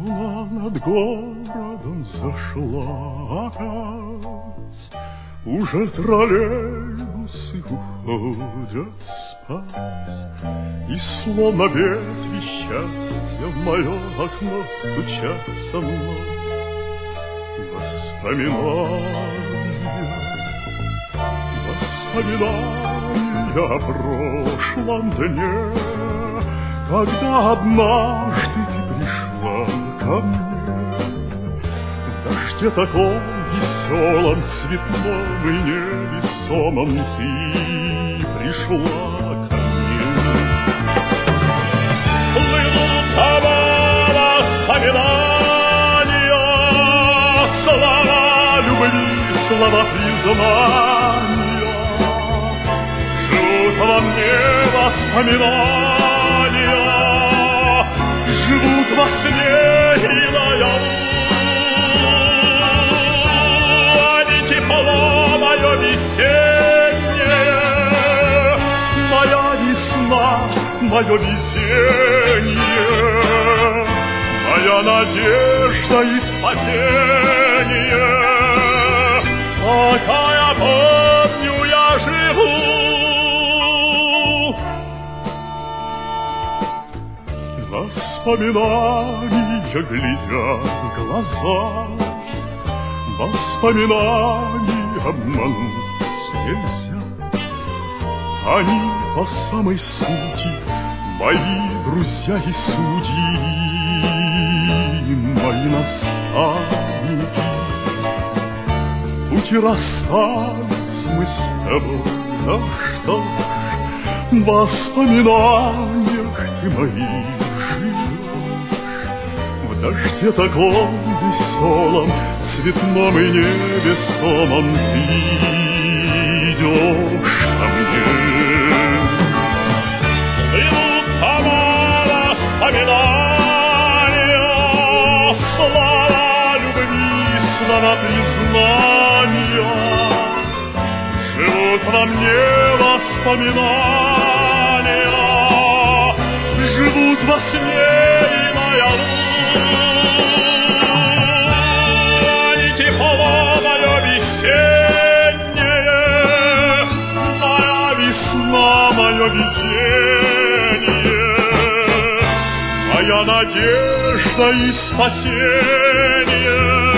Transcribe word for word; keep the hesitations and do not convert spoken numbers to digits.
Луна над городом зашла опять, уже троллейбусы уходят спать, и словно ветви счастья в мое окно стучатся вновь воспоминания, воспоминания о прошлом дне, когда однажды ты пришла ко мне в дожде таком веселом, цветном и невесомом. Ты пришла ко мне. Плывут оба воспоминания, слова любви, слова признания. Живут во мне воспоминания, живут во сне и наяву. Они тепло мое весеннее, моя весна, мое везение, моя надежда и спасение. Пока я помню, я живу. Воспоминания глядят глаза, воспоминания обмануть нельзя. Они по самой сути мои друзья и судьи, мои наставники. Пути расстались мы с тобой, да что ж, в воспоминаниях ты моих в дожде таком веселом, цветном и невесомом. Ты идешь ко мне. Плывут тома воспоминания, слова любви, слова признания. Живут во мне воспоминания, живут во сне и наяву. Они тепло мое весеннее, моя весна, мое везение, моя надежда и спасение.